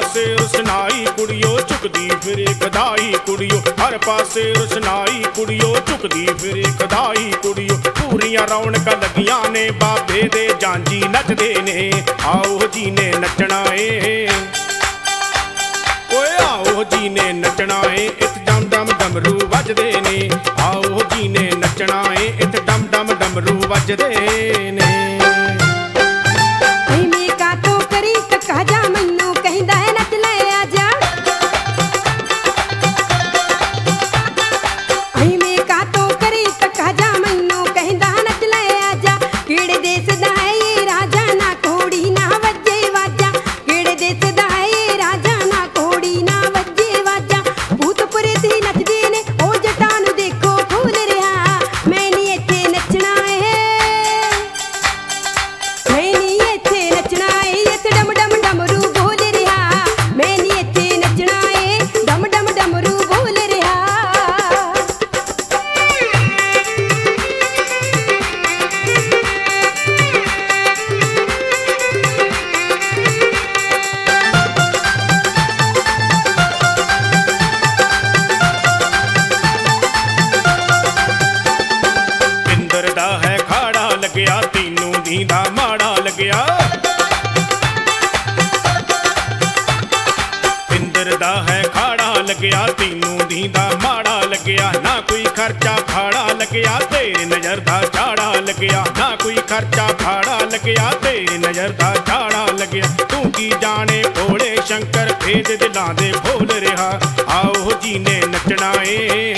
पासे रुसनाई कुड़ियो झुकदी फिरे गदाई कुड़ियो, हर पासे रुसनाई कुड़ियो झुकदी फिरे गदाई कुड़ियो। पूरियां रौनकां लगियां ने बाबे दे जांजी नचदे ने, आओ जी ने नचना ए, ओए आओ जी ने नचना ए, इत डम डम डमरू वजदे ने, आओ जी ने नचना ए, इत डम डम डमरू वजदे ने। ਤੈਨੂੰ ਨੀਂਦਾ ਮਾੜਾ ਲੱਗਿਆ, ਇੰਦਰ ਦਾ ਹੈ ਖਾੜਾ ਲੱਗਿਆ, ਤੈਨੂੰ ਨੀਂਦਾ ਮਾੜਾ ਲੱਗਿਆ। ਨਾ ਕੋਈ ਖਰਚਾ ਭਾੜਾ ਲੱਗਿਆ, ਤੇਰੇ ਨਜ਼ਰ ਦਾ ਝਾੜਾ ਲੱਗਿਆ, ਨਾ ਕੋਈ ਖਰਚਾ ਭਾੜਾ ਲੱਗਿਆ, ਤੇਰੇ ਨਜ਼ਰ ਦਾ ਝਾੜਾ ਲੱਗਿਆ। ਤੂੰ ਕੀ ਜਾਣੇ ਭੋਲੇ ਸ਼ੰਕਰ ਭੇਦ ਦਿਲਾਂ ਦੇ ਭੋਲ ਰਿਹਾ, ਆਓ ਜੀ ਨੇ ਨੱਚਣਾ ਏ,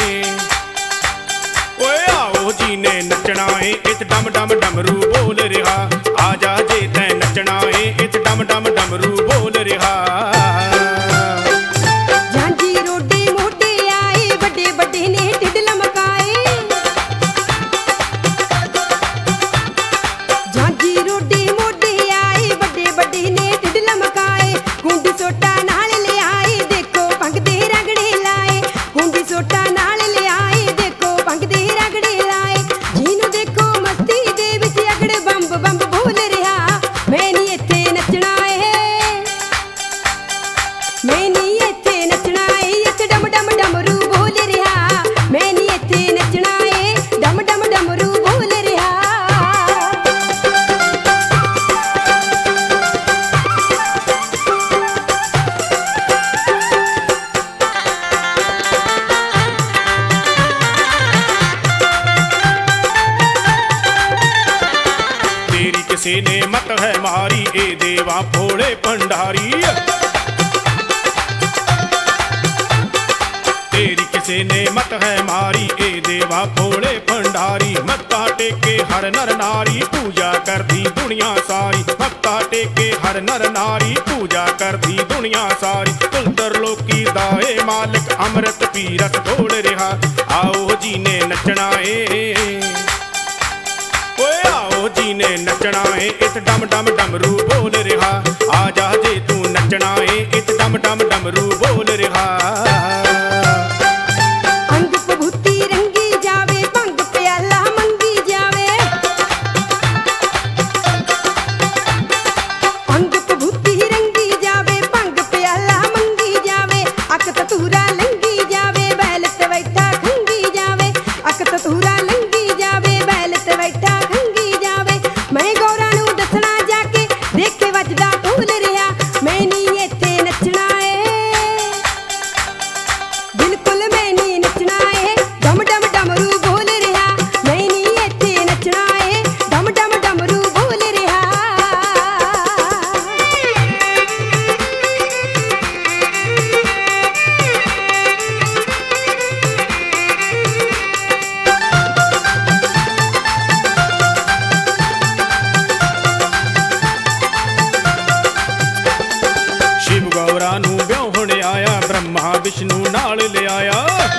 ਓਏ आओ जी ने नचना ए, इत डम डम डमरू बोल रहा, आजा जे तै नचना ए, इत डम डम डमरू बोल रहा। झांझी रोडे मोटे आए, बड़े बड़े ने ढिड लमकाए, झांझी रोडे मोटे आए, बड़े बड़े ने ढिड लमकाए। कुंडी सोटा नाल ले आए, देखो भंग दे रगड़े लाए, कुंडी सोटा नाल ले आए, देखो भंग दे रगड़े लाए। जीनू देखो मस्ती दे विच अगड़ बंब बंब बोल रहा, मैं नी इत्थे नचना ए, मैं नी इत्थे नचना ए, इत्थे डम डम डमरू बोल रहा, मैं नी इत्थे नचना ए, डम डम डमरू बोल रहा। किसे ने मत है मारी, ए देवा भोले भंडारी, तेरी किसे ने मत है मारी, ए देवा भोले भंडारी। मत्था टेके हर नर नारी, पूजा करदी दुनिया सारी, मत्था टेके हर नर नारी, पूजा करदी दुनिया सारी। कुलतर लोकी दाए मालिक, अमृत पी रस घोल रहा, आओ जी ने नचना ए, ओए आओ जी ने नचना ए, इत डम डम डमरू बोल रहा, आजा जे तू नचना ए, इत डम डम डमरू बोल रहा। अंग पभूती रंगी जावे, भंग प्याला मंगी जावे, अंग पभूती रंगी जावे, भंग प्याला मंगी जावे। अक ततूरा लंगी जावे, बैल ते बैठा खंगी जावे, अक ततूरा लंगी जावे, बैल ते बैठा खंगी जावे। मैं गौरा नू दसना जाके, देखे वजदा ढोल रहा, मैं नी इत्थे नचना ए, बिल्कुल मैं नी नचना ए, डम डम डमरू बोल रहा, मैं नी इत्थे नचना ए, डम डम डमरू बोल रहा। शिव गौरा नू ब्याहण आया, ब्रह्मा विष्णु नाल ले आया,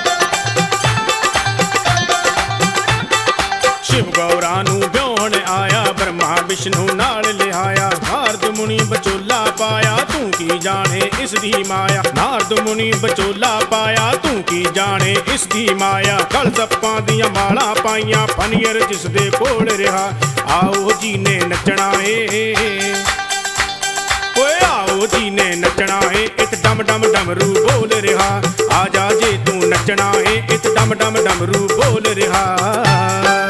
शिव गौरा नू ब्याहण आया, ब्रह्मा विष्णु नाल ले आया। नारद मुनि बचोला पाया, तू की जाने इसदी माया, नारद मुनि बचोला पाया, तू की जाने इसदी माया। गल सप्पां दियां माला पाइयां, फनियर जिस दे कोल रहा, आओ जी ने नचना ए, ओए आओ ਜੀ ਨੇ ਨੱਚਣਾ ਏ ਇਤ ਡਮ ਡਮ ਡਮਰੂ ਬੋਲ ਰਿਹਾ ਆ ਜਾ ਜੇ ਤੂੰ ਨੱਚਣਾ ਏ ਇਤ ਡਮ ਡਮ ਡਮਰੂ ਬੋਲ ਰਿਹਾ